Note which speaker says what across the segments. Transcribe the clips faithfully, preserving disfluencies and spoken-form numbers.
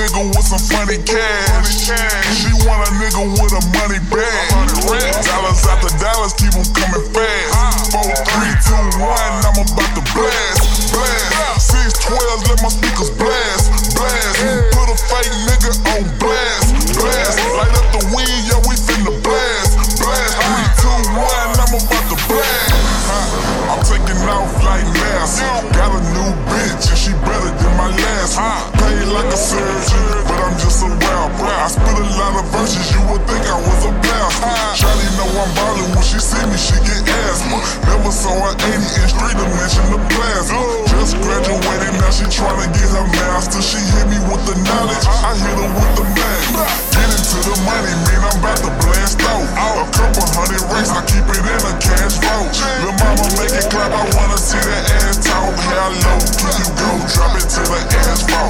Speaker 1: nigga with some funny cash. She want a nigga with a money bag. Dollars after dollars, keep them coming fast. Four, three, two, one, I'm about to blast. Blast. Six twelves, let my speakers blast. Blast. Put a fake nigga on blast. Blast. Light up the weed, yeah, we finna blast. Blast. Three, two, one, I'm about to blast. I'm taking off like NASA. Got a new bitch and she better than my last one. Paid like a surgeon, but I'm just a rapper. I spit a lot of verses, you would think I was a pastor. Shawty know I'm ballin', when she see me, she get asthma. Never saw an eighty in street dimension, the plasma. Just graduated, now she tryna get her master. She hit me with the knowledge, I hit her with the man. Get into the money, man, I'm about to blast out. A couple hundred racks, I keep it in a cash vault. Lil' mama make it clap, I wanna see that ass talk. How low can you go? Drop it to the asphalt.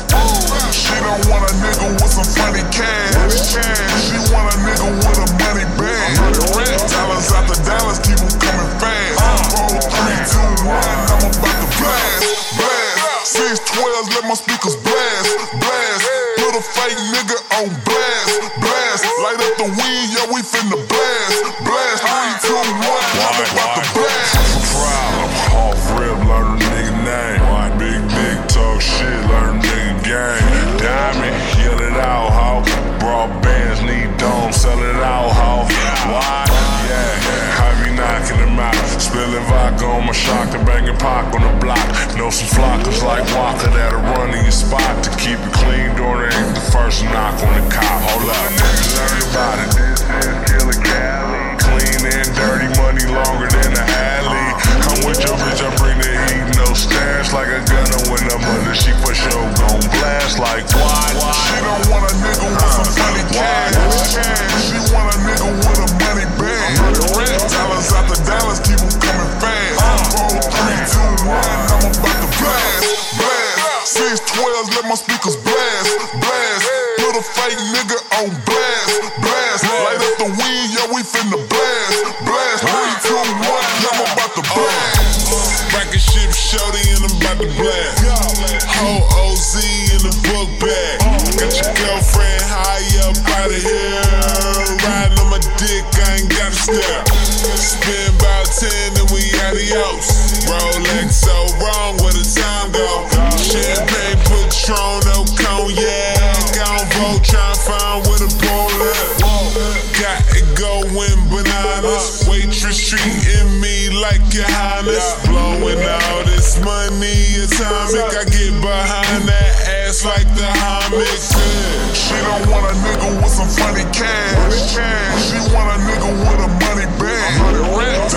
Speaker 1: She don't want a nigga with some funny cash. She want a nigga with a money bag. Dollars after dollars, keep them coming fast. Four, three, two, one, I'm about to blast. Blast. Six twelves, let my speakers blast. Blast. Put a fake nigga on blast. Blast. Light up the weed, yeah, we finna blast. Blast. Three, two, one, I'm about to blast.
Speaker 2: Off rip, learn a nigga name. Big, big talk shit, learn a nigga game. Diamond, yell it out, ho. Broad bands, need dome, sell it out, ho. Why? Yeah, I be knocking them out. Spilling vodka on my shock, and banging Pac on the block. Know some flockers like Walker that'll run in your spot. To keep it clean, door ain't the first knock on the cop. Hold up, learn about it. This is Killer Cali. Clean and dirty money longer than the alley. I'm with your bitch, I bring the heat, no stash. Like a gunner when I'm under, she for sure gon' blast like what?
Speaker 1: She don't want a nigga with some funny cash. She want a nigga with a money bag. Dollars after dollars, keep them coming fast. Four, three, two, one, I'm about to blast. Blast. Six twelves, let my speakers blast. Blast. Put a fake nigga on blast. Blast. Light up the weed, yeah, we finna blast. Blast. Three, two, one, I'm about to blast.
Speaker 3: Rocket ship shorty and I'm about to blast. Whole O Z in the book bag. Got your girlfriend high up out of here. Riding on my dick, I ain't got a step. Spin about ten and we adios. Rolex so wrong, where the time go? Champagne, Patron, no cognac. On vote, tryna find where the pole at. Got it going bananas. Waitress treating me like your highness. Blowing all this money atomic. I get behind that ass like the Hamid.
Speaker 1: She don't want a nigga with some funny cash. She want a nigga with a money bag.